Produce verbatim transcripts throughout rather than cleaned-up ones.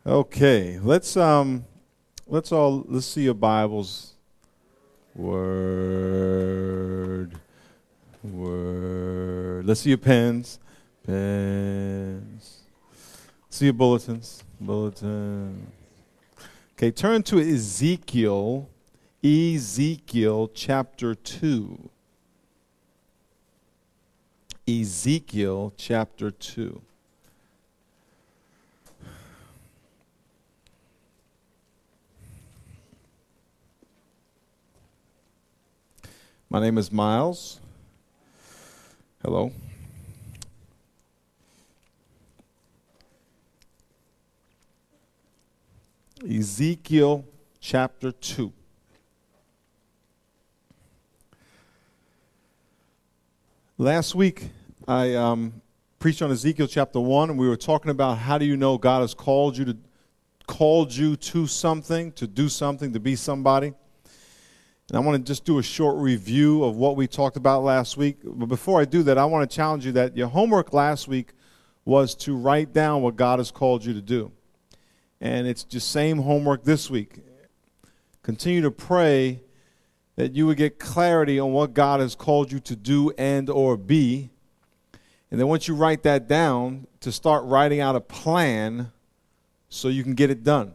Okay, let's um, let's all let's see your Bibles. Word, word. Let's see your pens, pens. See your bulletins, bulletin. Okay, turn to Ezekiel, Ezekiel chapter two. Ezekiel chapter two. My name is Miles. Hello. Ezekiel chapter two. Last week, I um, preached on Ezekiel chapter one, and we were talking about how do you know God has called you to called you to something, to do something, to be somebody. And I want to just do a short review of what we talked about last week. But before I do that, I want to challenge you that your homework last week was to write down what God has called you to do. And it's the same homework this week. Continue to pray that you would get clarity on what God has called you to do and or be. And then once you write that down, to start writing out a plan so you can get it done.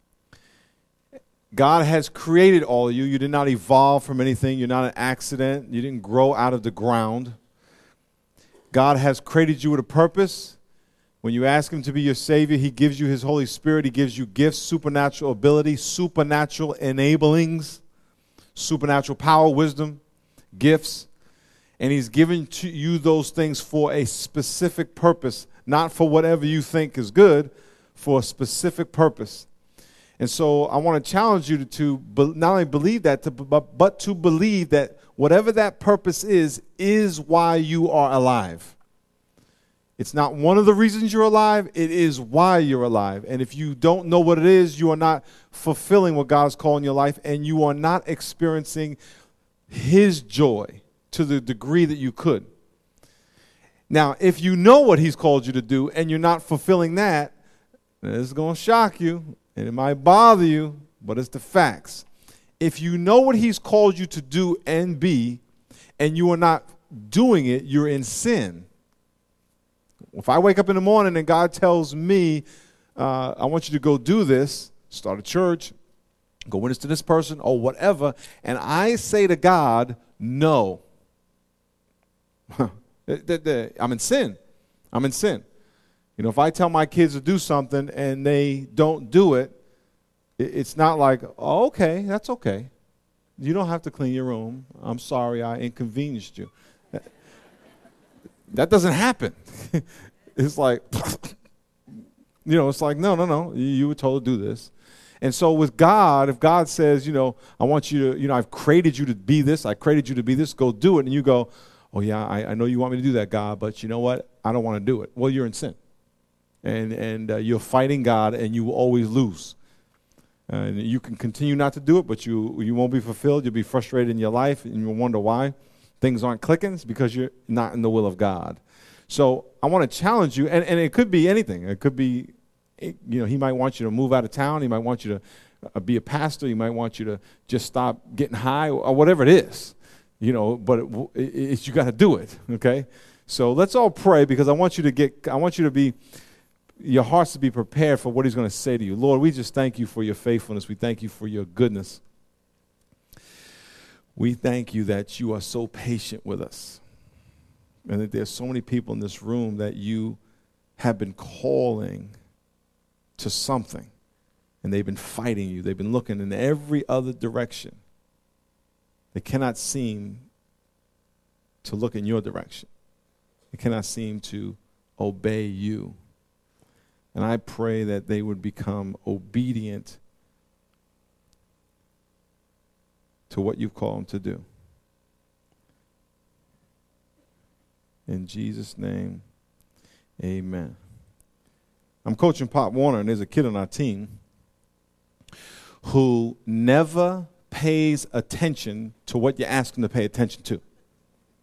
God has created all of you. You did not evolve from anything. You're not an accident. You didn't grow out of the ground. God has created you with a purpose. When you ask Him to be your Savior, He gives you His Holy Spirit. He gives you gifts, supernatural ability, supernatural enablings, supernatural power, wisdom, gifts. And He's given to you those things for a specific purpose, not for whatever you think is good, for a specific purpose. And so I want to challenge you to, to be, not only believe that, to, but, but to believe that whatever that purpose is, is why you are alive. It's not one of the reasons you're alive. It is why you're alive. And if you don't know what it is, you are not fulfilling what God's calling your life, and you are not experiencing His joy to the degree that you could. Now, if you know what He's called you to do and you're not fulfilling that, this is going to shock you. And it might bother you, but it's the facts. If you know what He's called you to do and be, and you are not doing it, you're in sin. If I wake up in the morning and God tells me, uh, I want you to go do this, start a church, go witness to this person, or whatever, and I say to God, no. I'm in sin. I'm in sin. You know, if I tell my kids to do something and they don't do it, it's not like, oh, okay, that's okay. You don't have to clean your room. I'm sorry I inconvenienced you. That doesn't happen. It's like, you know, it's like, no, no, no, you were told to do this. And so with God, if God says, you know, I want you to, you know, I've created you to be this, I created you to be this, go do it. And you go, oh, yeah, I, I know you want me to do that, God, but you know what? I don't want to do it. Well, you're in sin. And and uh, you're fighting God, and you will always lose. Uh, and you can continue not to do it, but you you won't be fulfilled. You'll be frustrated in your life, and you'll wonder why things aren't clicking. It's because you're not in the will of God. So I want to challenge you, and, and it could be anything. It could be, you know, He might want you to move out of town. He might want you to uh, be a pastor. He might want you to just stop getting high, or whatever it is. You know, but it, it, it's you got to do it. Okay, so let's all pray, because I want you to get. I want you to be. Your hearts to be prepared for what He's going to say to you. Lord, we just thank You for Your faithfulness. We thank You for Your goodness. We thank You that You are so patient with us, and that there's so many people in this room that You have been calling to something, and they've been fighting You. They've been looking in every other direction. They cannot seem to look in Your direction. They cannot seem to obey You. And I pray that they would become obedient to what You've called them to do. In Jesus' name, amen. I'm coaching Pop Warner, and there's a kid on our team who never pays attention to what you ask him to pay attention to.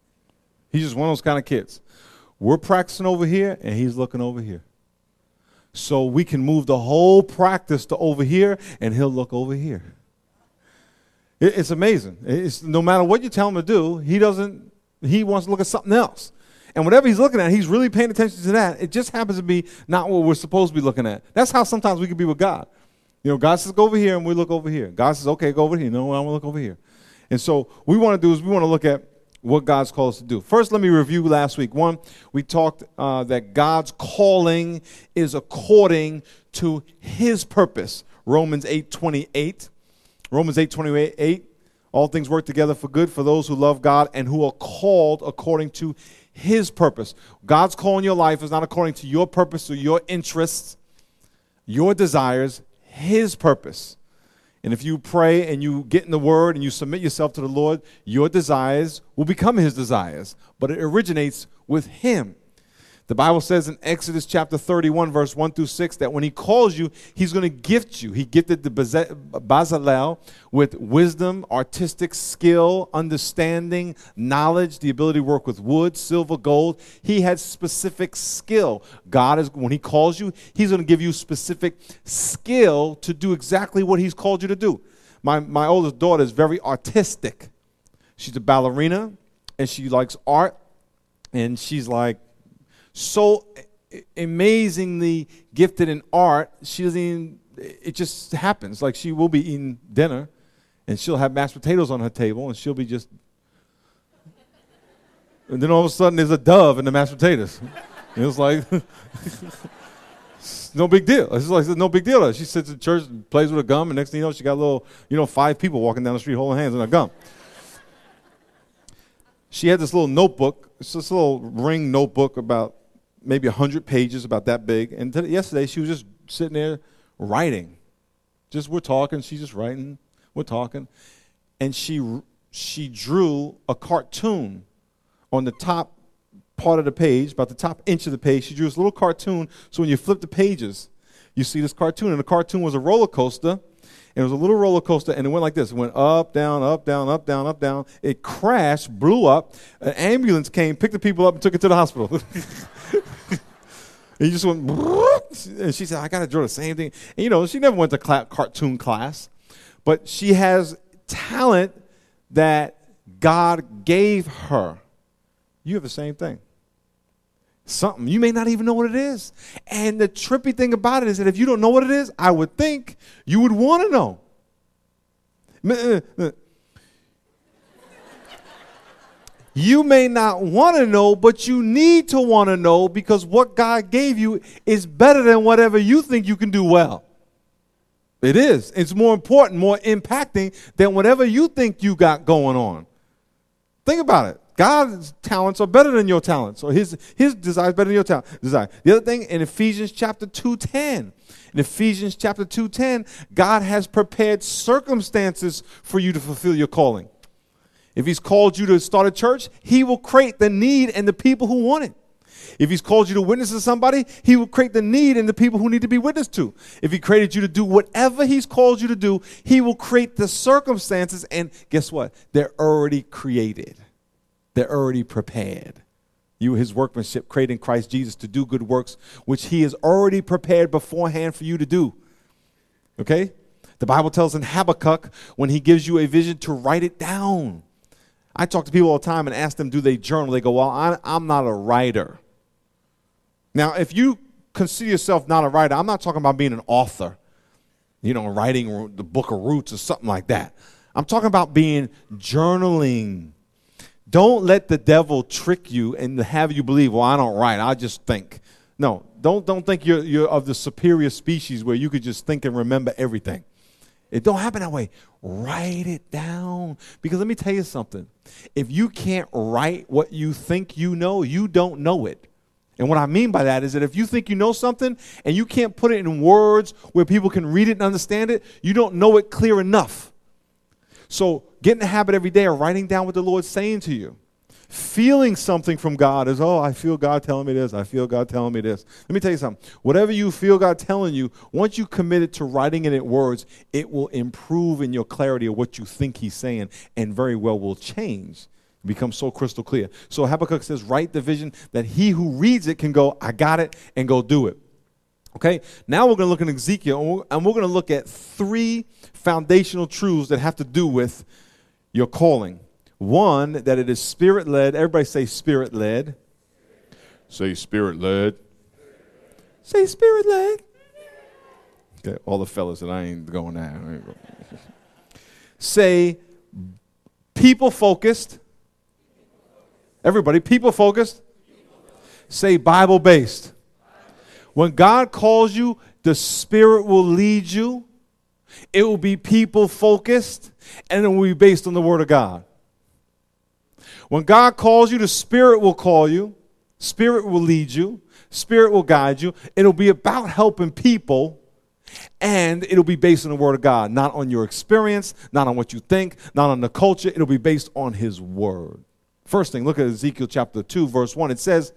He's just one of those kind of kids. We're practicing over here, and he's looking over here. So we can move the whole practice to over here, and he'll look over here. It, it's amazing. It's, no matter what you tell him to do, he doesn't, he wants to look at something else. And whatever he's looking at, he's really paying attention to that. It just happens to be not what we're supposed to be looking at. That's how sometimes we can be with God. You know, God says, go over here, and we look over here. God says, okay, go over here. No, I want to look over here. And so what we want to do is we want to look at what God's called us to do. First, let me review last week. One, we talked uh, that God's calling is according to his purpose. Romans eight twenty-eight. Romans eight twenty-eight. All things work together for good for those who love God and who are called according to his purpose. God's call in your life is not according to your purpose or your interests, your desires, his purpose. And if you pray and you get in the word and you submit yourself to the Lord, your desires will become his desires. But it originates with him. The Bible says in Exodus chapter thirty-one, verse one through six, that when he calls you, he's going to gift you. He gifted the Bezalel with wisdom, artistic skill, understanding, knowledge, the ability to work with wood, silver, gold. He had specific skill. God is, when he calls you, he's going to give you specific skill to do exactly what he's called you to do. My, my oldest daughter is very artistic. She's a ballerina, and she likes art, and she's like, so amazingly gifted in art, she doesn't even, it just happens. Like she will be eating dinner, and she'll have mashed potatoes on her table, and she'll be just, and then all of a sudden there's a dove in the mashed potatoes. And it's like, it's no big deal. It's like, it's no big deal. She sits in church and plays with her gum, and next thing you know, she got a little, you know, five people walking down the street holding hands on her gum. She had this little notebook, it's this little ring notebook about maybe one hundred pages, about that big. And t- yesterday, she was just sitting there writing. Just, we're talking, she's just writing, we're talking. And she she drew a cartoon on the top part of the page, about the top inch of the page. She drew this little cartoon, so when you flip the pages, you see this cartoon. And the cartoon was a roller coaster. And it was a little roller coaster, and it went like this. It went up, down, up, down, up, down, up, down. It crashed, blew up. An ambulance came, picked the people up, and took it to the hospital. And he just went, and she said, I got to draw the same thing. And, you know, she never went to cl- cartoon class, but she has talent that God gave her. You have the same thing. Something. You may not even know what it is. And the trippy thing about it is that if you don't know what it is, I would think you would want to know. You may not want to know, but you need to want to know, because what God gave you is better than whatever you think you can do well. It is. It's more important, more impacting than whatever you think you got going on. Think about it. God's talents are better than your talents, or his his desire is better than your talent desire. The other thing, in Ephesians chapter two ten, in Ephesians chapter two ten, God has prepared circumstances for you to fulfill your calling. If he's called you to start a church, he will create the need and the people who want it. If he's called you to witness to somebody, he will create the need and the people who need to be witnessed to. If he created you to do whatever he's called you to do, he will create the circumstances, and guess what? They're already created. They're already prepared. You, his workmanship, created in Christ Jesus to do good works, which he has already prepared beforehand for you to do. Okay? The Bible tells in Habakkuk, when he gives you a vision, to write it down. I talk to people all the time and ask them, do they journal? They go, well, I, I'm not a writer. Now, if you consider yourself not a writer, I'm not talking about being an author, you know, writing the book of Roots or something like that. I'm talking about being journaling. Don't let the devil trick you and have you believe, well, I don't write, I just think. No, don't, don't think you're, you're of the superior species where you could just think and remember everything. It don't happen that way. Write it down. Because let me tell you something. If you can't write what you think you know, you don't know it. And what I mean by that is that if you think you know something and you can't put it in words where people can read it and understand it, you don't know it clear enough. So get in the habit every day of writing down what the Lord's saying to you. Feeling something from God is, oh, I feel God telling me this. I feel God telling me this. Let me tell you something. Whatever you feel God telling you, once you commit it to writing it in words, it will improve in your clarity of what you think he's saying, and very well will change. Become so crystal clear. So Habakkuk says, write the vision that he who reads it can go, I got it, and go do it. Okay, now we're going to look at Ezekiel, and we're, and we're going to look at three foundational truths that have to do with your calling. One, that it is spirit-led. Everybody say spirit-led. Say spirit-led. Say spirit-led. Okay, all the fellas that I ain't going there. Say people-focused. Everybody, people-focused. Say Bible-based. When God calls you, the Spirit will lead you. It will be people-focused, and it will be based on the Word of God. When God calls you, the Spirit will call you. Spirit will lead you. Spirit will guide you. It'll be about helping people, and it'll be based on the Word of God, not on your experience, not on what you think, not on the culture. It'll be based on His Word. First thing, look at Ezekiel chapter two, verse one. It says,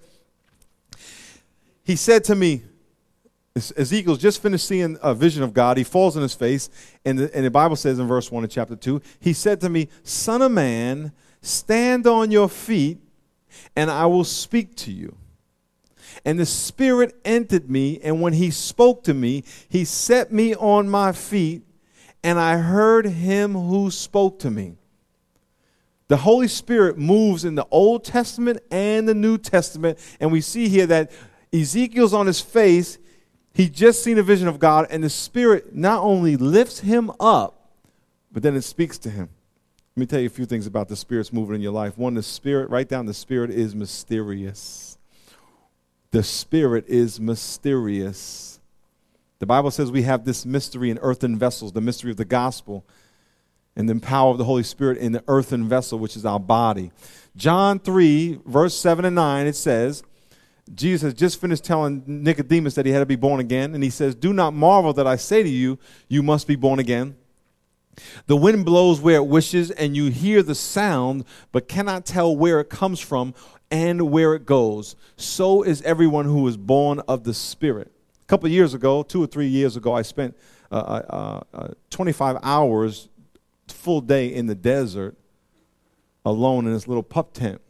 He said to me, Ezekiel's just finished seeing a vision of God. He falls on his face, and the, and the Bible says in verse one of chapter two, he said to me, Son of man, stand on your feet, and I will speak to you. And the Spirit entered me, and when he spoke to me, he set me on my feet, and I heard him who spoke to me. The Holy Spirit moves in the Old Testament and the New Testament, and we see here that Ezekiel's on his face. He just seen a vision of God, and the Spirit not only lifts him up, but then it speaks to him. Let me tell you a few things about the Spirit's moving in your life. One, the Spirit, write down, the Spirit is mysterious. The Spirit is mysterious. The Bible says we have this mystery in earthen vessels, the mystery of the gospel, and the power of the Holy Spirit in the earthen vessel, which is our body. John three, verse seven and nine, it says, Jesus has just finished telling Nicodemus that he had to be born again, and he says, do not marvel that I say to you, you must be born again. The wind blows where it wishes, and you hear the sound, but cannot tell where it comes from and where it goes. So is everyone who is born of the Spirit. A couple of years ago, two or three years ago, I spent uh, uh, uh, twenty-five hours, full day in the desert, alone in this little pup tent.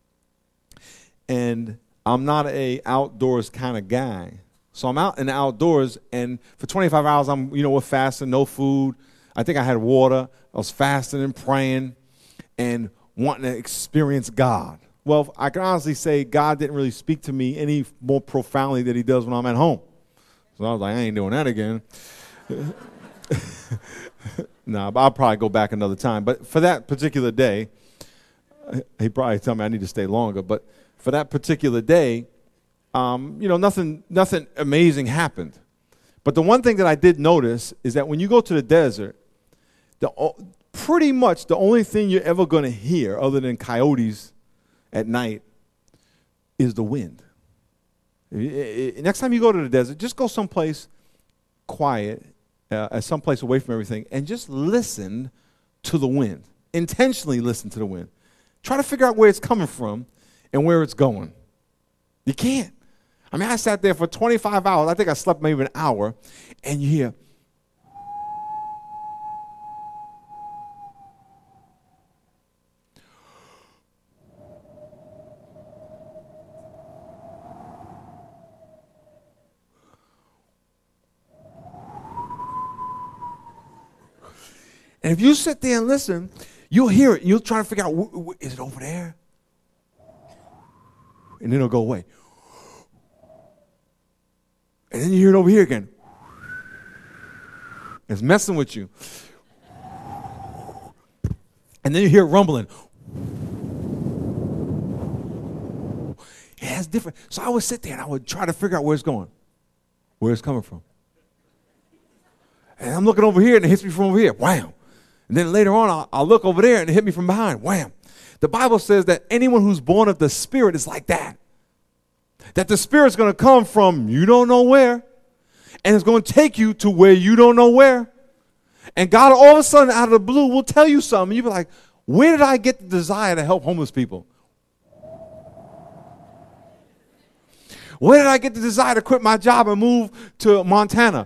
And I'm not a outdoors kind of guy. So I'm out in the outdoors, and for twenty-five hours, I'm, you know, we're fasting, no food. I think I had water. I was fasting and praying and wanting to experience God. Well, I can honestly say God didn't really speak to me any more profoundly than he does when I'm at home. So I was like, I ain't doing that again. No, nah, I'll probably go back another time. But for that particular day, he probably tell me I need to stay longer, but for that particular day, um, you know, nothing, nothing amazing happened. But the one thing that I did notice is that when you go to the desert, the pretty much the only thing you're ever going to hear, other than coyotes at night, is the wind. Next time you go to the desert, just go someplace quiet, uh, someplace away from everything, and just listen to the wind. Intentionally listen to the wind. Try to figure out where it's coming from and where it's going. You can't. I mean, I sat there for twenty-five hours. I think I slept maybe an hour, and you hear, and if you sit there and listen, you'll hear it. You'll try to figure out, wh- wh- is it over there? And then it'll go away. And then you hear it over here again. It's messing with you. And then you hear it rumbling. Yeah, it's different. So I would sit there and I would try to figure out where it's going, where it's coming from. And I'm looking over here and it hits me from over here. Wham. And then later on, I'll, I'll look over there and it hit me from behind. Wham. The Bible says that anyone who's born of the Spirit is like that. That the Spirit's going to come from you don't know where, and it's going to take you to where you don't know where. And God all of a sudden, out of the blue, will tell you something. You'll be like, where did I get the desire to help homeless people? Where did I get the desire to quit my job and move to Montana?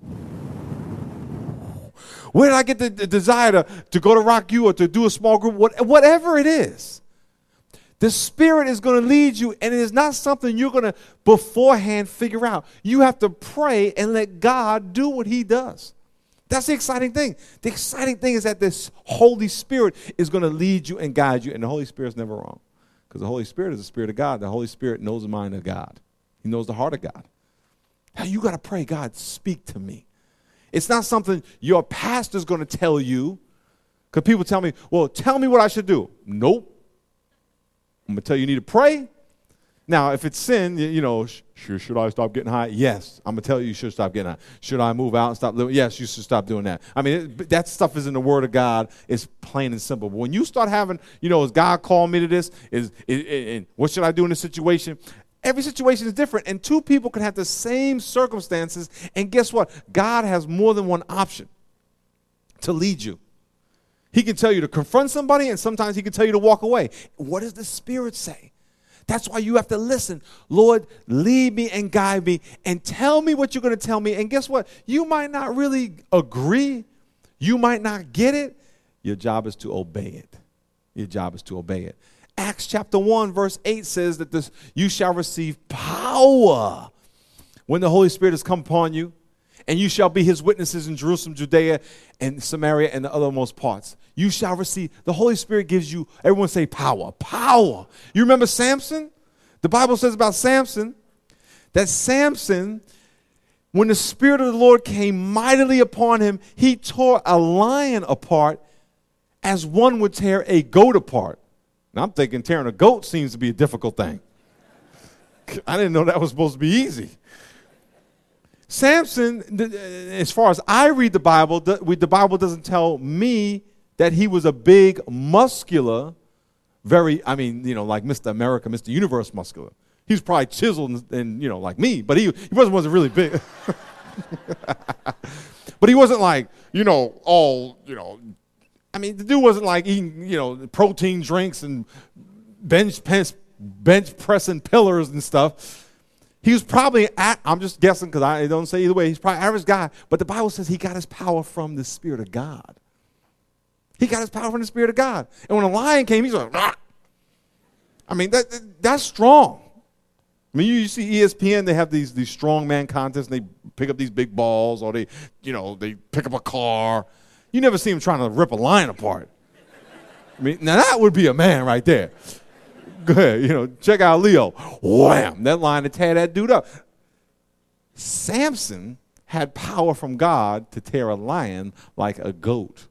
Where did I get the, the desire to, to go to Rock U or to do a small group? What, whatever it is. The Spirit is going to lead you, and it is not something you're going to beforehand figure out. You have to pray and let God do what he does. That's the exciting thing. The exciting thing is that this Holy Spirit is going to lead you and guide you, and the Holy Spirit is never wrong, because the Holy Spirit is the Spirit of God. The Holy Spirit knows the mind of God. He knows the heart of God. Now, you got to pray, God, speak to me. It's not something your pastor's going to tell you, because people tell me, well, tell me what I should do. Nope. I'm going to tell you you need to pray. Now, if it's sin, you, you know, sh- should I stop getting high? Yes. I'm going to tell you you should stop getting high. Should I move out and stop living? Yes, you should stop doing that. I mean, it, that stuff is in the Word of God. It's plain and simple. But when you start having, you know, is God calling me to this? Is, is, is, is what should I do in this situation? Every situation is different, and two people can have the same circumstances, and guess what? God has more than one option to lead you. He can tell you to confront somebody, and sometimes he can tell you to walk away. What does the Spirit say? That's why you have to listen. Lord, lead me and guide me, and tell me what you're going to tell me. And guess what? You might not really agree. You might not get it. Your job is to obey it. Your job is to obey it. Acts chapter one, verse eight says that this, you shall receive power when the Holy Spirit has come upon you, and you shall be his witnesses in Jerusalem, Judea, and Samaria, and the othermost parts. You shall receive. The Holy Spirit gives you, everyone say power, power. You remember Samson? The Bible says about Samson that Samson, when the Spirit of the Lord came mightily upon him, he tore a lion apart as one would tear a goat apart. Now, I'm thinking tearing a goat seems to be a difficult thing. I didn't know that was supposed to be easy. Samson, as far as I read the Bible, the Bible doesn't tell me that he was a big, muscular, very, I mean, you know, like Mister America, Mister Universe muscular. He was probably chiseled and, and you know, like me, but he, he wasn't, wasn't really big. But he wasn't like, you know, all, you know, I mean, the dude wasn't like eating, you know, protein drinks and bench, bench, bench pressing pillars and stuff. He was probably, at, I'm just guessing because I don't say either way, he's probably an average guy. But the Bible says he got his power from the Spirit of God. He got his power from the Spirit of God. And when a lion came, he's like, rah! I mean, that, that that's strong. I mean, you, you see E S P N, they have these, these strongman contests, and they pick up these big balls, or they, you know, they pick up a car. You never see him trying to rip a lion apart. I mean, now that would be a man right there. Go ahead, you know, check out Leo. Wham! That lion to tear that dude up. Samson had power from God to tear a lion like a goat.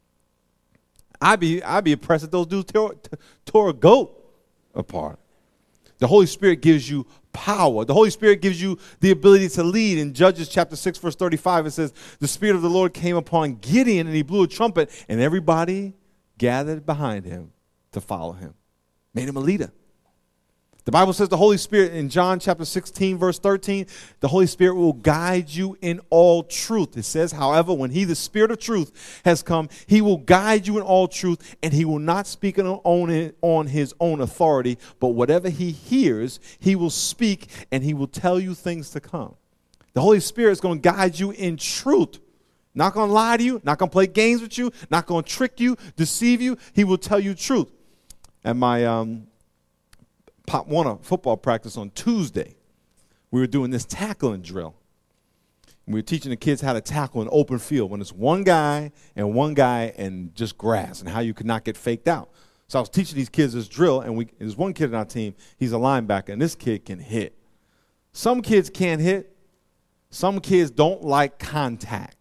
I'd be, I'd be impressed if those dudes tore, tore a goat apart. The Holy Spirit gives you power. The Holy Spirit gives you the ability to lead. In Judges chapter six, verse thirty-five, it says, the Spirit of the Lord came upon Gideon, and he blew a trumpet, and everybody gathered behind him to follow him. Made him a leader. The Bible says the Holy Spirit in John chapter sixteen, verse thirteen, the Holy Spirit will guide you in all truth. It says, however, when he, the Spirit of truth, has come, he will guide you in all truth, and he will not speak on, on his own authority, but whatever he hears, he will speak, and he will tell you things to come. The Holy Spirit is going to guide you in truth. Not going to lie to you, not going to play games with you, not going to trick you, deceive you. He will tell you truth. At my um, Pop Warner football practice on Tuesday, we were doing this tackling drill. We were teaching the kids how to tackle an open field when it's one guy and one guy and just grass, and how you could not get faked out. So I was teaching these kids this drill, and we, there's one kid on our team, he's a linebacker, and this kid can hit. Some kids can't hit. Some kids don't like contact.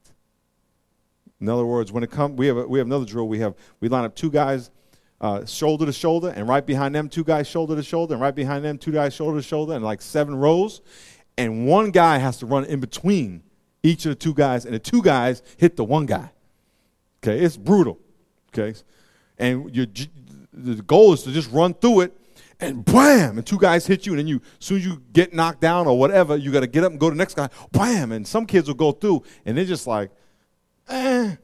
In other words, when it comes, we have a, we have another drill. We have we line up two guys uh, shoulder to shoulder, and right behind them, two guys shoulder to shoulder, and right behind them, two guys shoulder to shoulder, and like seven rows. And one guy has to run in between each of the two guys, and the two guys hit the one guy. Okay, it's brutal. Okay, and you, the goal is to just run through it, and bam, and two guys hit you, and then you, as soon as you get knocked down or whatever, you got to get up and go to the next guy, bam, and some kids will go through, and they're just like, eh. And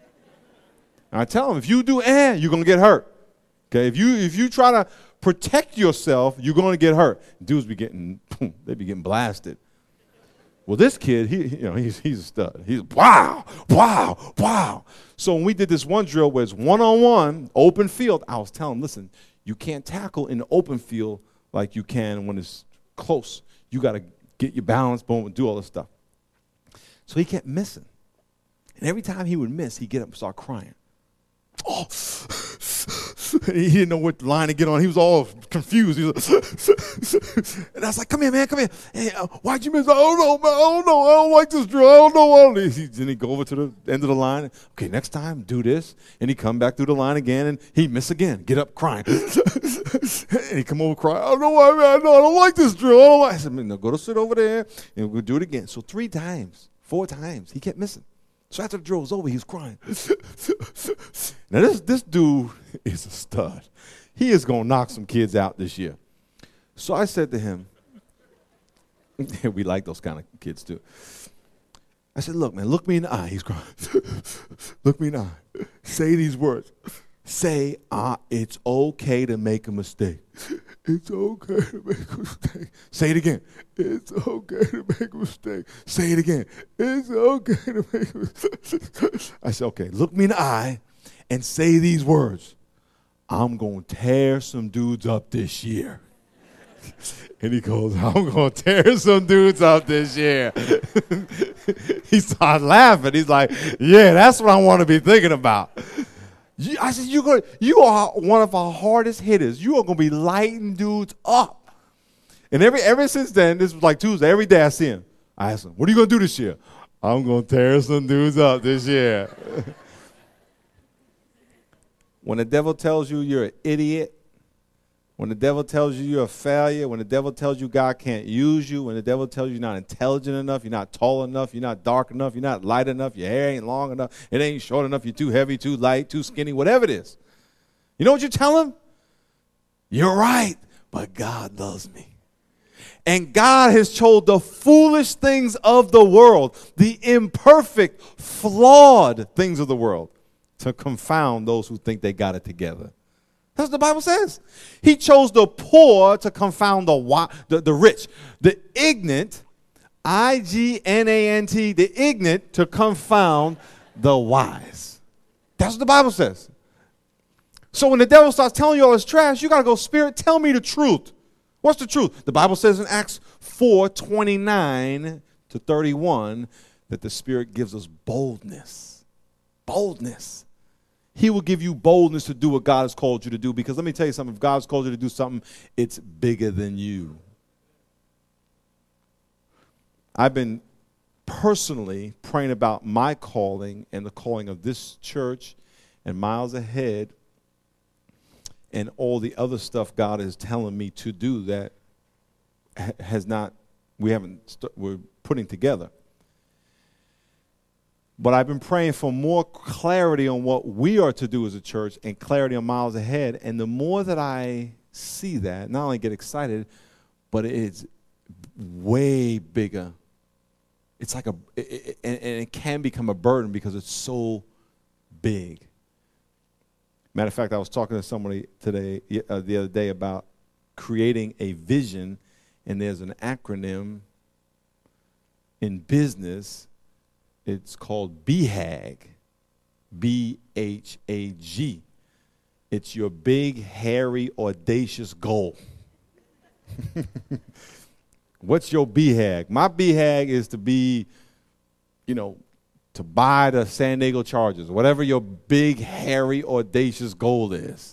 I tell them, if you do eh, you're going to get hurt. Okay, if you if you try to protect yourself, you're going to get hurt. Dudes be getting, they be getting blasted. Well, this kid, he you know, he's he's a stud. He's wow, wow, wow. So when we did this one drill where it's one-on-one, open field, I was telling him, listen, You can't tackle in the open field like you can when it's close. You got to get your balance, boom, and do all this stuff. So he kept missing. And every time he would miss, he'd get up and start crying. Oh, he didn't know what line to get on. He was all confused. He was like, and I was like, come here, man, come here. Hey, uh, why'd you miss? I don't know, man. I don't know. I don't like this drill. I don't know. I don't know. He, then he'd go over to the end of the line. Okay, next time, do this. And he'd come back through the line again, and he'd miss again. Get up crying. And he'd come over crying. I don't know why, man. No, I don't like this drill. I don't like. I said, man, no, go to sit over there, and we'll do it again. So three times, four times, he kept missing. So after the drill was over, he was crying. Now, this, this dude is a stud. He is going to knock some kids out this year. So I said to him, we like those kind of kids too. I said, look, man, look me in the eye. He's crying. Look me in the eye. Say these words. Say, ah, it's okay to make a mistake. It's okay to make a mistake. Say it again. It's okay to make a mistake. Say it again. It's okay to make a mistake. I said, okay, look me in the eye and say these words. I'm going to tear some dudes up this year. And he goes, I'm going to tear some dudes up this year. He started laughing. He's like, yeah, that's what I want to be thinking about. You, I said, you go, you are one of our hardest hitters. You are going to be lighting dudes up. And every ever since then, this was like Tuesday, every day I see him. I ask him, what are you going to do this year? I'm going to tear some dudes up this year. When the devil tells you you're an idiot, when the devil tells you you're a failure, when the devil tells you God can't use you, when the devil tells you you're not intelligent enough, you're not tall enough, you're not dark enough, you're not light enough, your hair ain't long enough, it ain't short enough, you're too heavy, too light, too skinny, whatever it is. You know what you tell him? You're right, but God loves me. And God has chose the foolish things of the world, the imperfect, flawed things of the world, to confound those who think they got it together. That's what the Bible says. He chose the poor to confound the, the, the rich. The ignorant, I G N A N T, the ignorant to confound the wise. That's what the Bible says. So when the devil starts telling you all this trash, you got to go, Spirit, tell me the truth. What's the truth? The Bible says in Acts four, twenty-nine to thirty-one that the Spirit gives us boldness. Boldness. He will give you boldness to do what God has called you to do. Because let me tell you something. If God's called you to do something, it's bigger than you. I've been personally praying about my calling and the calling of this church and Miles Ahead and all the other stuff God is telling me to do that has not, we haven't, st- we're putting together. But I've been praying for more clarity on what we are to do as a church and clarity on Miles Ahead. And the more that I see that, not only get excited, but it's way bigger. It's like a, it, it, and, and it can become a burden because it's so big. Matter of fact, I was talking to somebody today, uh, the other day about creating a vision, and there's an acronym in business. It's called B H A G, B H A G. It's your big, hairy, audacious goal. What's your B H A G? My B H A G is to be, you know, to buy the San Diego Chargers, whatever your big, hairy, audacious goal is.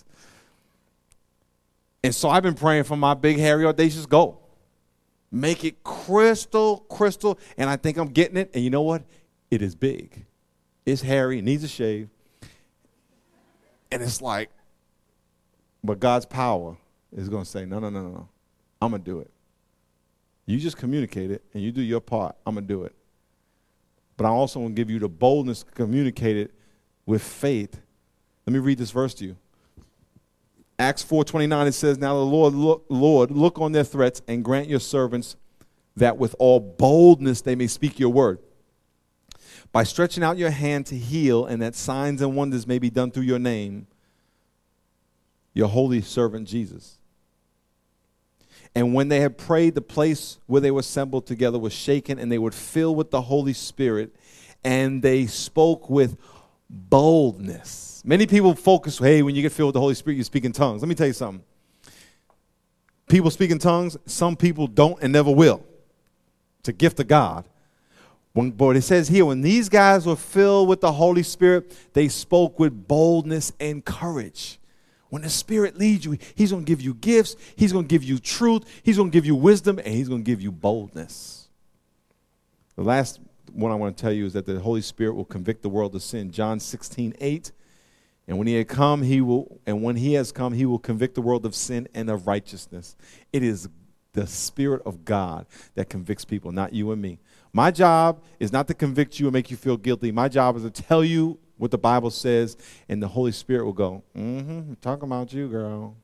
And so I've been praying for my big, hairy, audacious goal. Make it crystal, crystal, and I think I'm getting it. And you know what? It is big. It's hairy. It needs a shave. And it's like, but God's power is going to say, no, no, no, no, no. I'm going to do it. You just communicate it, and you do your part. I'm going to do it. But I also want to give you the boldness to communicate it with faith. Let me read this verse to you. Acts four twenty-nine, it says, now the Lord look, Lord, look on their threats and grant your servants that with all boldness they may speak your word. By stretching out your hand to heal, and that signs and wonders may be done through your name, your holy servant Jesus. And when they had prayed, the place where they were assembled together was shaken, and they were filled with the Holy Spirit, and they spoke with boldness. Many people focus, hey, when you get filled with the Holy Spirit, you speak in tongues. Let me tell you something. People speak in tongues. Some people don't and never will. It's a gift of God. When, but it says here, when these guys were filled with the Holy Spirit, they spoke with boldness and courage. When the Spirit leads you, he's going to give you gifts. He's going to give you truth. He's going to give you wisdom, and he's going to give you boldness. The last one I want to tell you is that the Holy Spirit will convict the world of sin. John sixteen eight. And when he had come, he will, and when he has come, he will convict the world of sin and of righteousness. It is the Spirit of God that convicts people, not you and me. My job is not to convict you and make you feel guilty. My job is to tell you what the Bible says, and the Holy Spirit will go, mm-hmm, I'm talking about you, girl.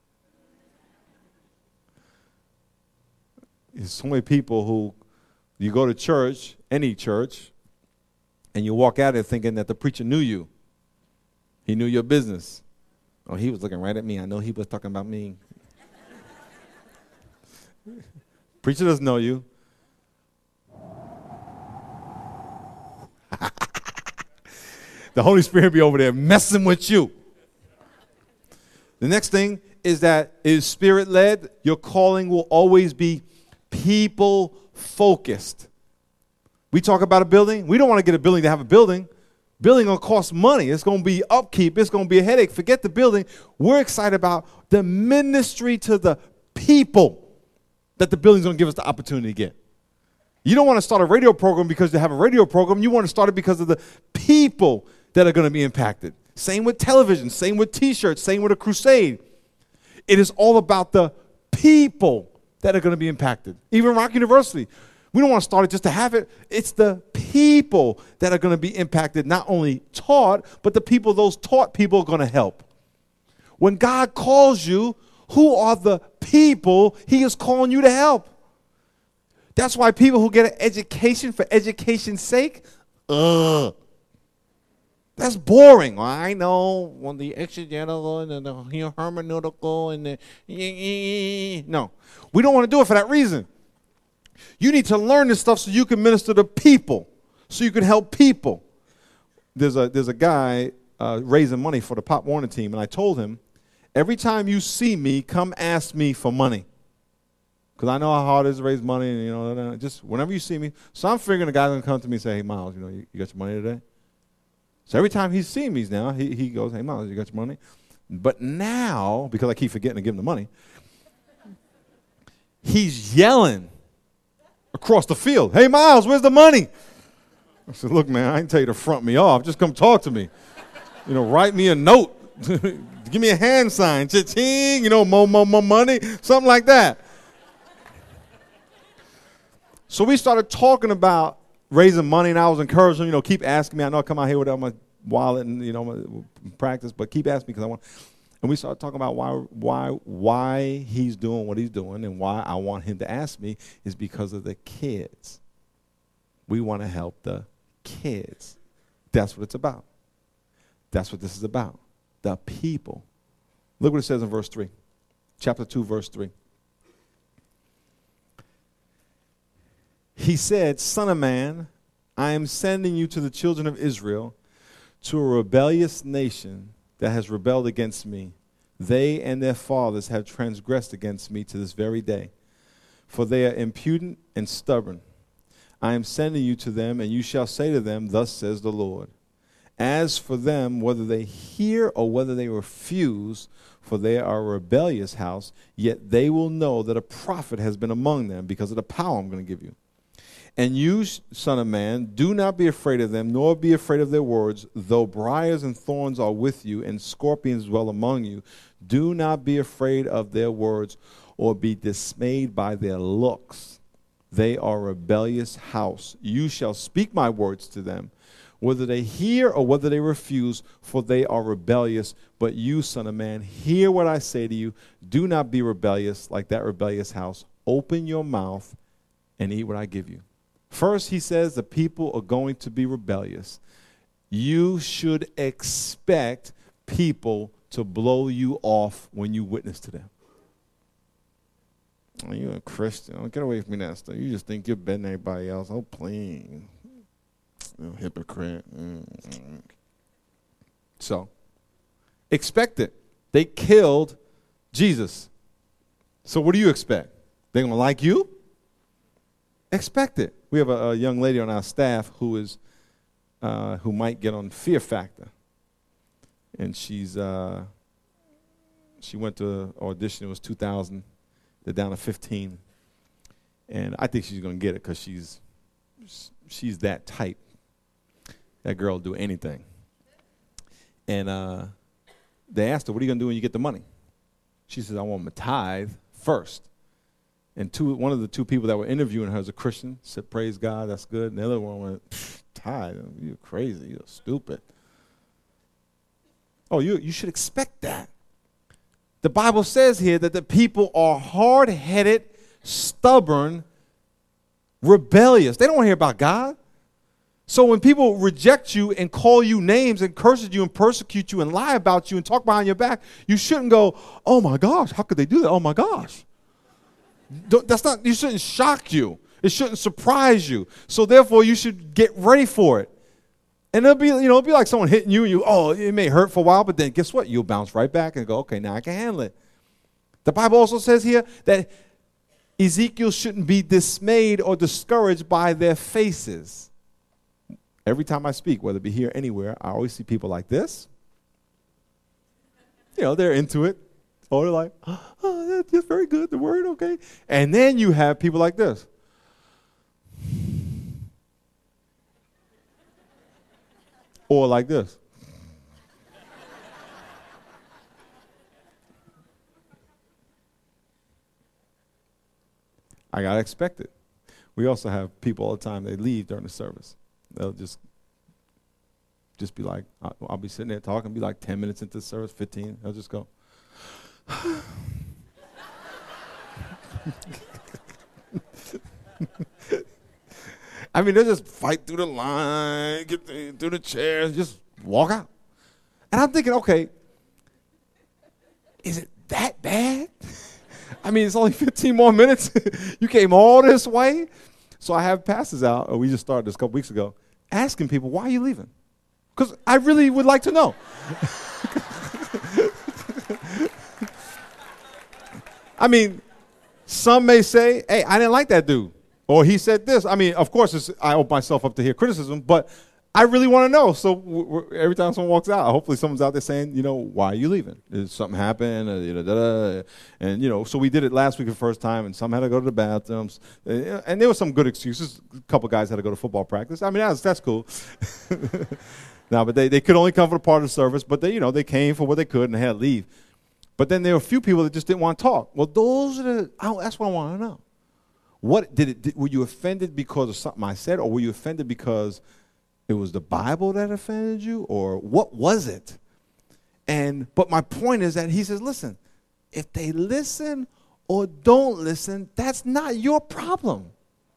There's so many people who, you go to church, any church, and you walk out there thinking that the preacher knew you. He knew your business. Oh, he was looking right at me. I know he was talking about me. Preacher doesn't know you. The Holy Spirit be over there messing with you. The next thing is that it is Spirit-led. Your calling will always be people-focused. We talk about a building. We don't want to get a building to have a building. Building going to cost money. It's going to be upkeep. It's going to be a headache. Forget the building. We're excited about the ministry to the people that the building's going to give us the opportunity to get. You don't want to start a radio program because you have a radio program. You want to start it because of the people that are going to be impacted. Same with television. Same with T-shirts. Same with a crusade. It is all about the people that are going to be impacted. Even Rock University. We don't want to start it just to have it. It's the people that are going to be impacted, not only taught, but the people those taught people are going to help. When God calls you, who are the people he is calling you to help? That's why people who get an education for education's sake, ugh, that's boring. Well, I know when the exegetical and the hermeneutical and the no, we don't want to do it for that reason. You need to learn this stuff so you can minister to people, so you can help people. There's a there's a guy uh, raising money for the Pop Warner team, and I told him, every time you see me, come ask me for money. Because I know how hard it is to raise money, and you know, just whenever you see me. So I'm figuring the guy's going to come to me and say, hey, Miles, you know, you, you got your money today? So every time he's seeing me now, he, he goes, hey, Miles, you got your money? But now, because I keep forgetting to give him the money, he's yelling across the field, hey, Miles, where's the money? I said, look, man, I didn't tell you to front me off. Just come talk to me. You know, write me a note. Give me a hand sign. Cha-ching, you know, more, more, more money, something like that. So we started talking about raising money, and I was encouraging him, you know, keep asking me. I know I come out here without my wallet and, you know, my practice, but keep asking me because I want. And we started talking about why, why, why he's doing what he's doing, and why I want him to ask me is because of the kids. We want to help the kids. That's what it's about. That's what this is about. The people. Look what it says in verse three. Chapter two, verse three. He said, Son of man, I am sending you to the children of Israel, to a rebellious nation that has rebelled against me. They and their fathers have transgressed against me to this very day. For they are impudent and stubborn. I am sending you to them, and you shall say to them, Thus says the Lord. As for them, whether they hear or whether they refuse, for they are a rebellious house, yet they will know that a prophet has been among them because of the power I'm going to give you. And you, son of man, do not be afraid of them, nor be afraid of their words, though briars and thorns are with you, and scorpions dwell among you. Do not be afraid of their words, or be dismayed by their looks. They are a rebellious house. You shall speak my words to them, whether they hear or whether they refuse, for they are rebellious. But you, son of man, hear what I say to you. Do not be rebellious like that rebellious house. Open your mouth and eat what I give you. First, he says the people are going to be rebellious. You should expect people to blow you off when you witness to them. Oh, you're a Christian. Oh, get away from me that stuff. You just think you're better than everybody else. Oh, please. You hypocrite. Mm-hmm. So, expect it. They killed Jesus. So what do you expect? They're going to like you? Expect it. We have a, a young lady on our staff who is, uh, who might get on Fear Factor. And she's, uh, she went to audition. It was two thousand. They're down to fifteen. And I think she's going to get it because she's, she's that type. That girl will do anything. And uh, they asked her, what are you going to do when you get the money? She says, I want my tithe first. And two, one of the two people that were interviewing her is a Christian, said, praise God, that's good. And the other one went, tithe, you're crazy, you're stupid. Oh, you, you should expect that. The Bible says here that the people are hard-headed, stubborn, rebellious. They don't want to hear about God. So when people reject you and call you names and curse you and persecute you and lie about you and talk behind your back, you shouldn't go, oh my gosh, how could they do that? Oh my gosh. Don't, that's not, you shouldn't shock you. It shouldn't surprise you. So therefore you should get ready for it. And it'll be, you know, it'll be like someone hitting you and you, oh, it may hurt for a while, but then guess what? You'll bounce right back and go, okay, now I can handle it. The Bible also says here that Ezekiel shouldn't be dismayed or discouraged by their faces. Every time I speak, whether it be here or anywhere, I always see people like this. You know, they're into it. Or they're like, oh, that's very good, the word, okay. And then you have people like this. Or like this. I got to expect it. We also have people all the time, they leave during the service. They'll just just be like, I'll, I'll be sitting there talking, be like ten minutes into the service, fifteen. They'll just go. I mean, they'll just fight through the line, get the, through the chairs, just walk out. And I'm thinking, okay, is it that bad? I mean, it's only fifteen more minutes. You came all this way. So I have passes out, or we just started this a couple weeks ago, asking people, why are you leaving? Because I really would like to know. I mean, some may say, hey, I didn't like that dude. Or he said this. I mean, of course, it's, I open myself up to hear criticism, but I really want to know. So w- w- every time someone walks out, hopefully someone's out there saying, you know, why are you leaving? Did something happen? Uh, da, da, da. And, you know, so we did it last week the first time, and some had to go to the bathrooms. Uh, and there were some good excuses. A couple guys had to go to football practice. I mean, that's, that's cool. No, but they, they could only come for the part of the service, but they, you know, they came for what they could and they had to leave. But then there were a few people that just didn't want to talk. Well, those are the, I, that's what I want to know. What did it, did, were you offended because of something I said, or were you offended because it was the Bible that offended you, or what was it? And but my point is that he says, listen, if they listen or don't listen, that's not your problem.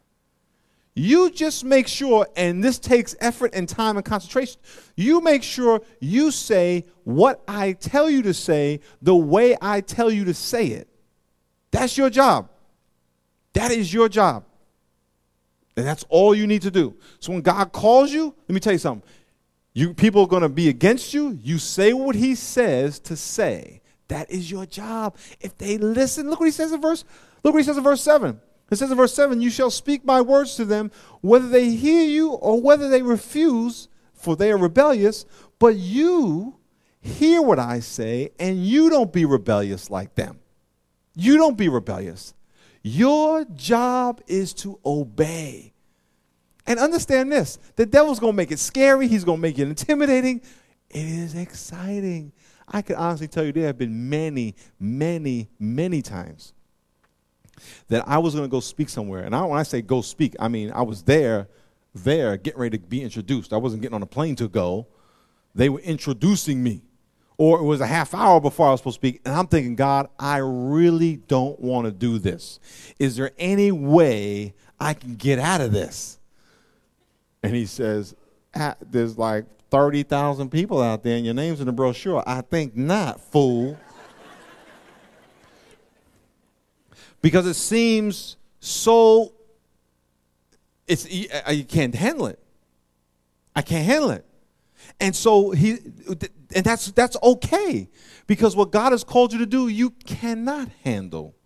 You just make sure, and this takes effort and time and concentration, you make sure you say what I tell you to say the way I tell you to say it. That's your job. That is your job. And that's all you need to do. So when God calls you, let me tell you something. You people are going to be against you. You say what he says to say. That is your job. If they listen, look what he says in verse, look what he says in verse seven. It says in verse seven, you shall speak my words to them, whether they hear you or whether they refuse, for they are rebellious. But you hear what I say, and you don't be rebellious like them. You don't be rebellious. Your job is to obey. And understand this, the devil's going to make it scary. He's going to make it intimidating. It is exciting. I can honestly tell you there have been many, many, many times that I was going to go speak somewhere. And I, when I say go speak, I mean I was there, there, getting ready to be introduced. I wasn't getting on a plane to go. They were introducing me. Or it was a half hour before I was supposed to speak. And I'm thinking, God, I really don't want to do this. Is there any way I can get out of this? And he says, ah, there's like thirty thousand people out there and your name's in the brochure. I think not, fool. Because it seems so, it's you can't handle it. I can't handle it. And so he, and that's that's okay, because what God has called you to do, you cannot handle.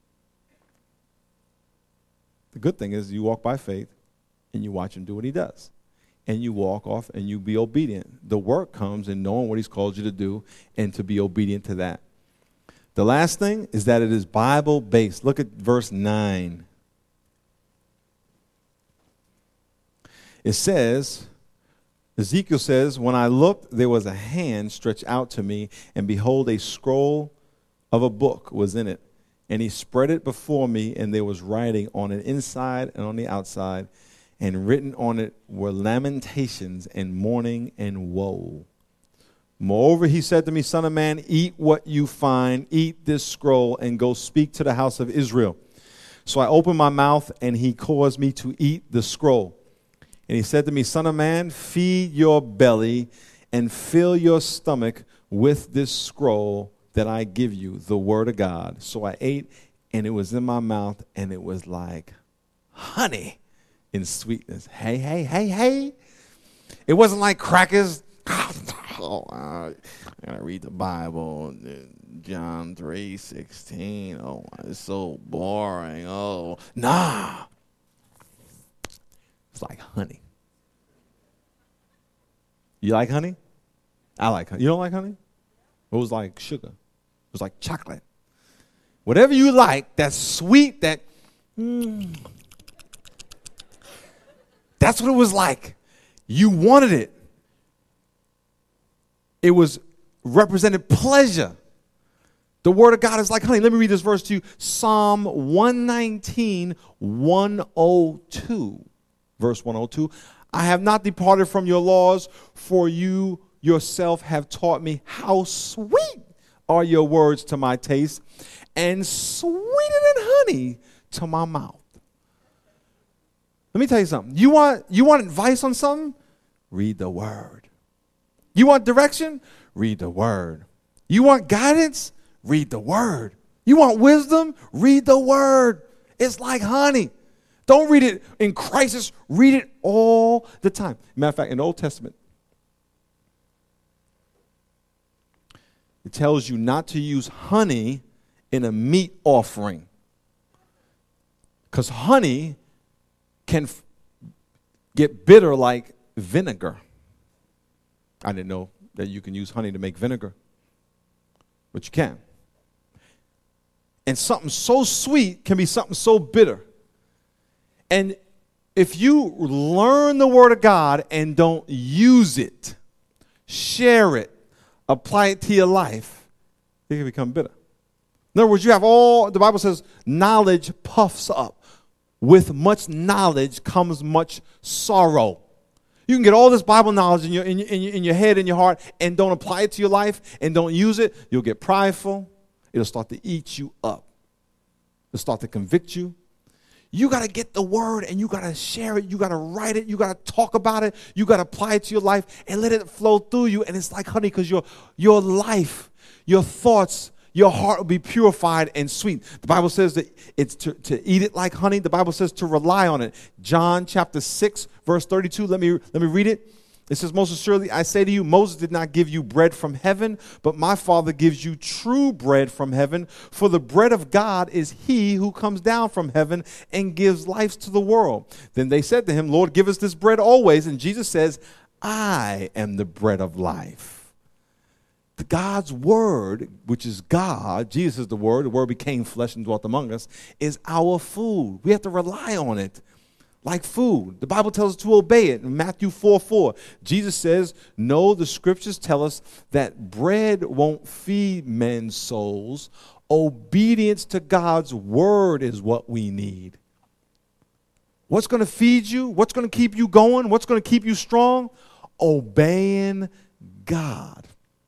The good thing is you walk by faith and you watch him do what he does. And you walk off and you be obedient. The work comes in knowing what he's called you to do and to be obedient to that. The last thing is that it is Bible-based. Look at verse nine. It says, Ezekiel says, when I looked, there was a hand stretched out to me, and behold, a scroll of a book was in it. And he spread it before me, and there was writing on it inside and on the outside, and written on it were lamentations and mourning and woe. Moreover, he said to me, Son of man, eat what you find, eat this scroll, and go speak to the house of Israel. So I opened my mouth, and he caused me to eat the scroll. And he said to me, Son of man, feed your belly and fill your stomach with this scroll that I give you, the word of God. So I ate, and it was in my mouth, and it was like honey in sweetness. Hey, hey, hey, hey. It wasn't like crackers. Oh, I gotta read the Bible. John three sixteen. Oh, it's so boring. Oh, nah. It's like honey. You like honey? I like honey. You don't like honey? It was like sugar. It was like chocolate. Whatever you like, that's sweet, that, mm, that's what it was like. You wanted it. It was represented pleasure. The word of God is like honey. Let me read this verse to you. Psalm one nineteen, one oh two. Verse one oh two. I have not departed from your laws, for you yourself have taught me. How sweet are your words to my taste, and sweeter than honey to my mouth. Let me tell you something. You want, you want advice on something? Read the word. You want direction? Read the word. You want guidance? Read the word. You want wisdom? Read the word. It's like honey. Don't read it in crisis. Read it all the time. Matter of fact, in the Old Testament, it tells you not to use honey in a meat offering, because honey can f- get bitter like vinegar. I didn't know that you can use honey to make vinegar, but you can. And something so sweet can be something so bitter. And if you learn the word of God and don't use it, share it, apply it to your life, it can become bitter. In other words, you have all, the Bible says, knowledge puffs up. With much knowledge comes much sorrow. You can get all this Bible knowledge in your, in your, in your, in your head, in your heart, and don't apply it to your life, and don't use it. You'll get prideful. It'll start to eat you up. It'll start to convict you. You got to get the word, and you got to share it. You got to write it. You got to talk about it. You got to apply it to your life and let it flow through you. And it's like honey, because your, your life, your thoughts, your heart will be purified and sweet. The Bible says that it's to, to eat it like honey. The Bible says to rely on it. John chapter six, verse thirty-two. Let me, let me read it. It says, most assuredly, I say to you, Moses did not give you bread from heaven, but my Father gives you true bread from heaven. For the bread of God is he who comes down from heaven and gives life to the world. Then they said to him, Lord, give us this bread always. And Jesus says, I am the bread of life. The God's word, which is God, Jesus is the word, the word became flesh and dwelt among us, is our food. We have to rely on it. Like food. The Bible tells us to obey it. In Matthew four four, Jesus says, no, the scriptures tell us that bread won't feed men's souls. Obedience to God's word is what we need. What's going to feed you? What's going to keep you going? What's going to keep you strong? Obeying God.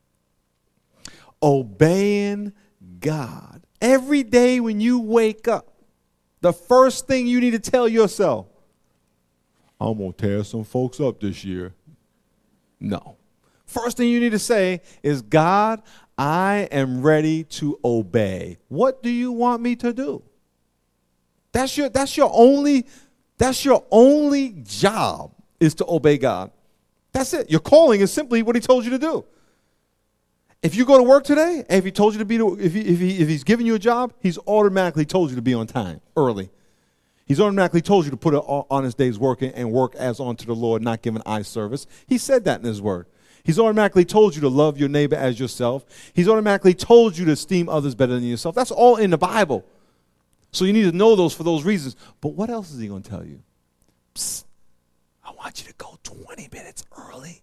Obeying God. Every day when you wake up, the first thing you need to tell yourself, I'm going to tear some folks up this year. No. First thing you need to say is, God, I am ready to obey. What do you want me to do? That's your, that's your only, that's your only job, is to obey God. That's it. Your calling is simply what he told you to do. If you go to work today, and if he told you to be, to, if, he, if, he, if he's giving you a job, he's automatically told you to be on time, early. He's automatically told you to put an honest day's work in and work as unto the Lord, not giving eye service. He said that in his word. He's automatically told you to love your neighbor as yourself. He's automatically told you to esteem others better than yourself. That's all in the Bible. So you need to know those for those reasons. But what else is he going to tell you? Psst, I want you to go twenty minutes early.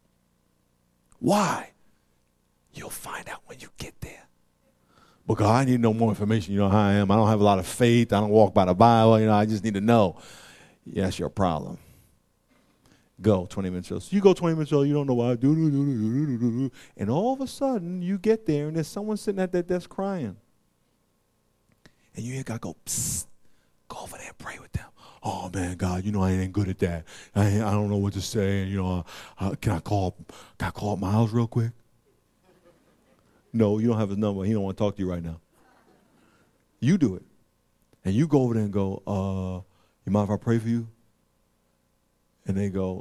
Why? You'll find out when you get there. But God, I need no more information. You know how I am. I don't have a lot of faith. I don't walk by the Bible. You know, I just need to know. Yeah, that's your problem. Go twenty minutes early. So you go twenty minutes early. You don't know why. And all of a sudden, you get there, and there's someone sitting at that desk crying. And you hear God go, psst, go over there and pray with them. Oh, man, God, you know I ain't good at that. I, ain't, I don't know what to say. You know, uh, can I call Can I call Miles real quick? No, you don't have his number. He don't want to talk to you right now. You do it. And you go over there and go, uh, you mind if I pray for you? And they go,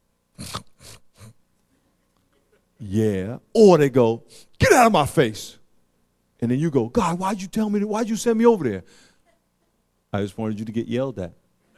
yeah. Or they go, get out of my face. And then you go, God, why'd you tell me that? Why'd you send me over there? I just wanted you to get yelled at.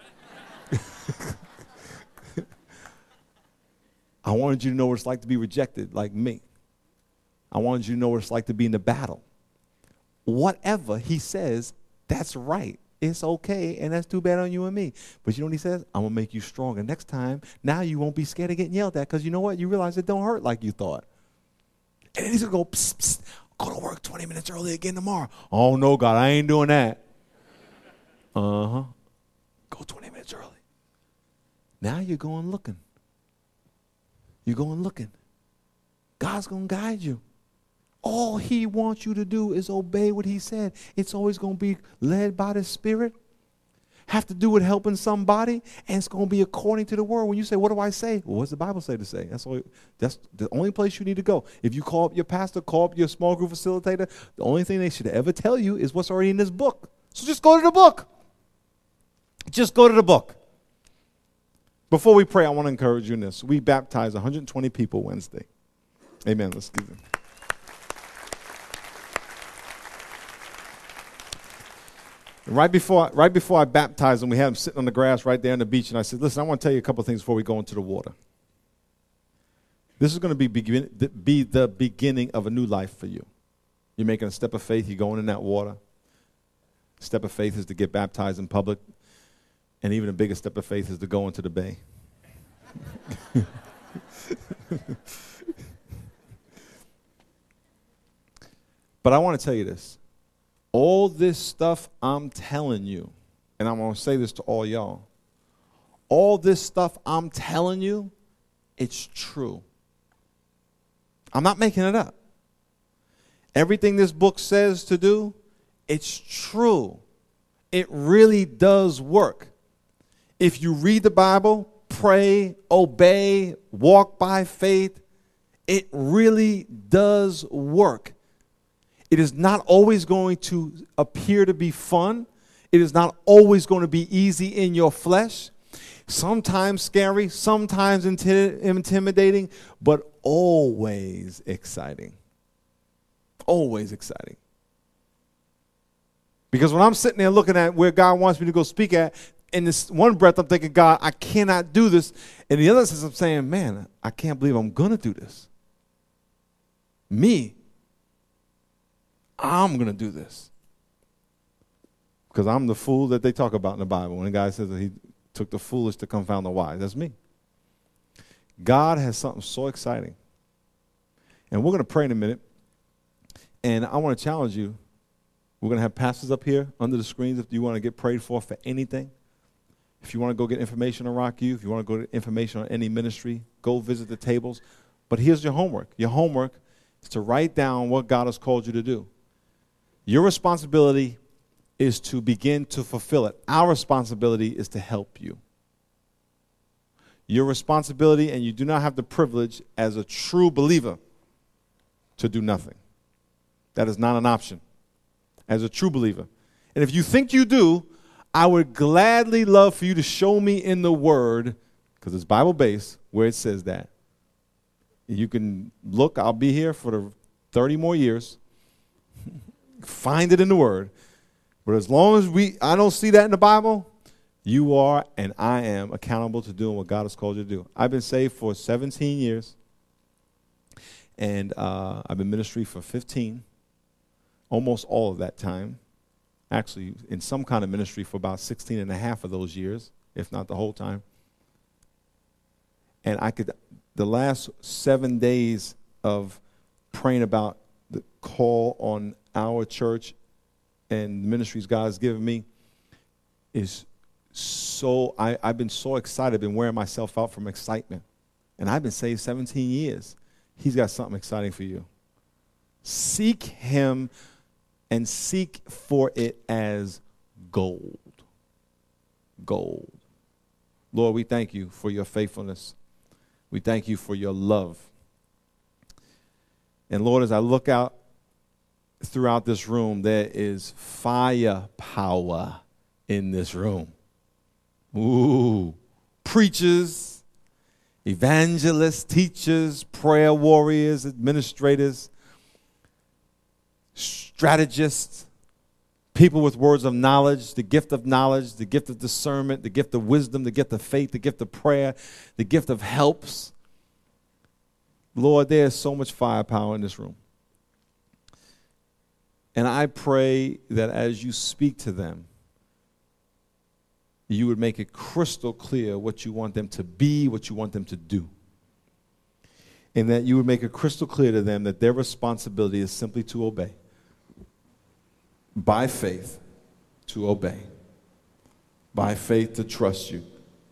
I wanted you to know what it's like to be rejected, like me. I wanted you to know what it's like to be in the battle. Whatever he says, that's right. It's okay, and that's too bad on you and me. But you know what he says? I'm going to make you stronger. Next time, now you won't be scared of getting yelled at because you know what? You realize it don't hurt like you thought. And then he's going to go, psst, psst, go to work twenty minutes early again tomorrow. Oh, no, God, I ain't doing that. Uh-huh. Go twenty minutes early. Now you're going looking. You're going looking. God's going to guide you. All he wants you to do is obey what he said. It's always going to be led by the Spirit. Have to do with helping somebody, and it's going to be according to the word. When you say, what do I say? Well, what's the Bible say to say? That's, all, that's the only place you need to go. If you call up your pastor, call up your small group facilitator, the only thing they should ever tell you is what's already in this book. So just go to the book. Just go to the book. Before we pray, I want to encourage you in this. We baptized one hundred twenty people Wednesday. Amen. Let's give them. Right before, right before I baptized them, we had them sitting on the grass right there on the beach, and I said, listen, I want to tell you a couple of things before we go into the water. This is going to be, begin, be the beginning of a new life for you. You're making a step of faith. You're going in that water. Step of faith is to get baptized in public, and even a bigger step of faith is to go into the bay. But I want to tell you this. All this stuff I'm telling you, and I'm going to say this to all y'all, all this stuff I'm telling you, it's true. I'm not making it up. Everything this book says to do, it's true. It really does work. If you read the Bible, pray, obey, walk by faith, it really does work. It is not always going to appear to be fun. It is not always going to be easy in your flesh. Sometimes scary, sometimes inti- intimidating, but always exciting. Always exciting. Because when I'm sitting there looking at where God wants me to go speak at, in this one breath I'm thinking, God, I cannot do this. In the other sense, I'm saying, man, I can't believe I'm going to do this. Me. I'm going to do this. Because I'm the fool that they talk about in the Bible. When the guy says that he took the foolish to confound the wise. That's me. God has something so exciting. And we're going to pray in a minute. And I want to challenge you. We're going to have pastors up here under the screens if you want to get prayed for for anything. If you want to go get information on Rock U, if you want to go get information on any ministry, go visit the tables. But here's your homework. Your homework is to write down what God has called you to do. Your responsibility is to begin to fulfill it. Our responsibility is to help you. Your responsibility, and you do not have the privilege as a true believer to do nothing. That is not an option as a true believer. And if you think you do, I would gladly love for you to show me in the Word, because it's Bible-based, where it says that. You can look, I'll be here for the thirty more years. Find it in the Word. But as long as we, I don't see that in the Bible, you are and I am accountable to doing what God has called you to do. I've been saved for seventeen years, and uh, I've been in ministry for fifteen, almost all of that time. Actually, in some kind of ministry for about sixteen and a half of those years, if not the whole time. And I could, the last seven days of praying about the call on our church and the ministries God has given me is so, I, I've been so excited. I've been wearing myself out from excitement. And I've been saved seventeen years. He's got something exciting for you. Seek him and seek for it as gold. Gold. Lord, we thank you for your faithfulness. We thank you for your love. And Lord, as I look out throughout this room, there is firepower in this room. Ooh, preachers, evangelists, teachers, prayer warriors, administrators, strategists, people with words of knowledge, the gift of knowledge, the gift of discernment, the gift of wisdom, the gift of faith, the gift of prayer, the gift of helps. Lord, there is so much firepower in this room. And I pray that as you speak to them, you would make it crystal clear what you want them to be, what you want them to do. And that you would make it crystal clear to them that their responsibility is simply to obey. By faith, to obey. By faith, to trust you.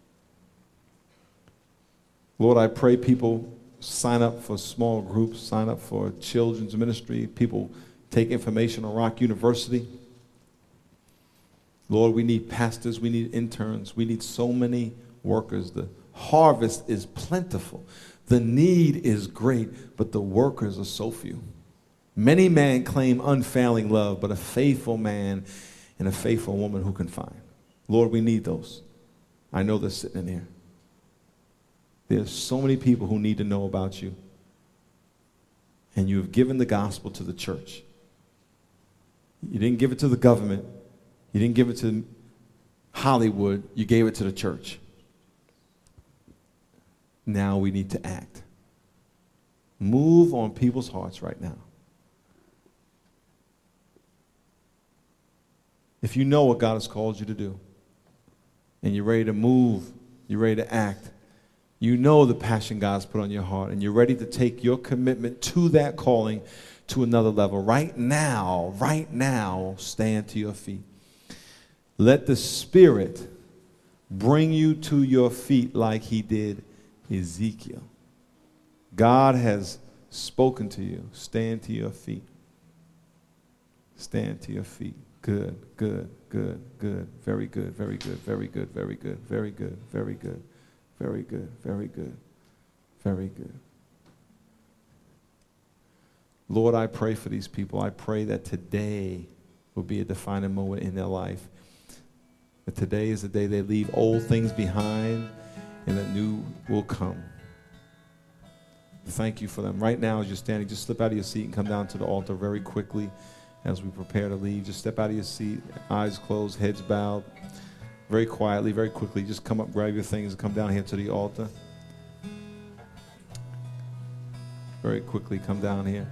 Lord, I pray people sign up for small groups, sign up for children's ministry, people take information on Rock University. Lord, we need pastors, we need interns, we need so many workers. The harvest is plentiful. The need is great, but the workers are so few. Many men claim unfailing love, but a faithful man and a faithful woman who can find. Lord, we need those. I know they're sitting in here. There's so many people who need to know about you. And you have given the gospel to the church. You didn't give it to the government. You didn't give it to Hollywood. You gave it to the church. Now we need to act. Move on people's hearts right now. If you know what God has called you to do, and you're ready to move, you're ready to act, you know the passion God's put on your heart, and you're ready to take your commitment to that calling to another level. Right now, right now, stand to your feet. Let the Spirit bring you to your feet like he did Ezekiel. God has spoken to you. Stand to your feet. Stand to your feet. Good, good, good, good. Very good, very good, very good, very good, very good, very good, very good, very good, very good. Lord, I pray for these people. I pray that today will be a defining moment in their life. That today is the day they leave old things behind and that new will come. Thank you for them. Right now, as you're standing, just slip out of your seat and come down to the altar very quickly as we prepare to leave. Just step out of your seat, eyes closed, heads bowed. Very quietly, very quickly, just come up, grab your things, and come down here to the altar. Very quickly, come down here.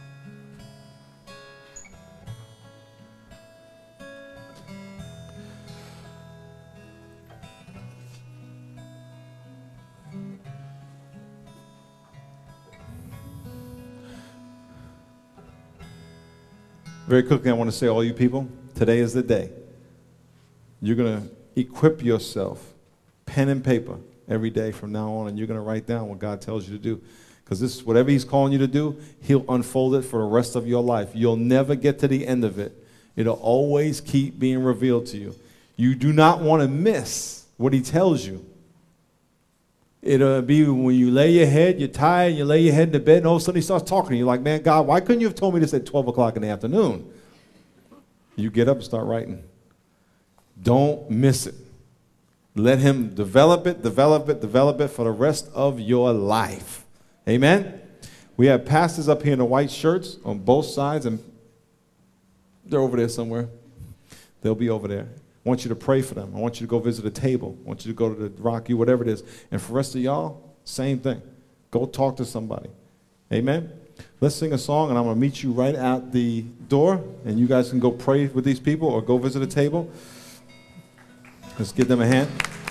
Very quickly, I want to say, all you people, today is the day. You're going to equip yourself, pen and paper, every day from now on, and you're going to write down what God tells you to do. Because this, whatever he's calling you to do, he'll unfold it for the rest of your life. You'll never get to the end of it. It'll always keep being revealed to you. You do not want to miss what he tells you. It'll be when you lay your head, you're tired, you lay your head in the bed, and all of a sudden he starts talking to you like, man, God, why couldn't you have told me this at twelve o'clock in the afternoon? You get up and start writing. Don't miss it. Let him develop it, develop it, develop it for the rest of your life. Amen? We have pastors up here in the white shirts on both sides, and they're over there somewhere. They'll be over there. I want you to pray for them. I want you to go visit a table. I want you to go to the Rocky, whatever it is. And for the rest of y'all, same thing. Go talk to somebody. Amen? Let's sing a song, and I'm going to meet you right at the door, and you guys can go pray with these people or go visit a table. Let's give them a hand.